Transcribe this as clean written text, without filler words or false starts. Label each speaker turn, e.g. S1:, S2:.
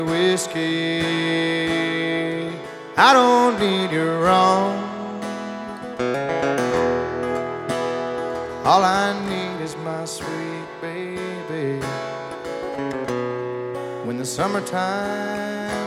S1: whiskey. I don't need your wrong. All I need is my sweet baby. When the summertime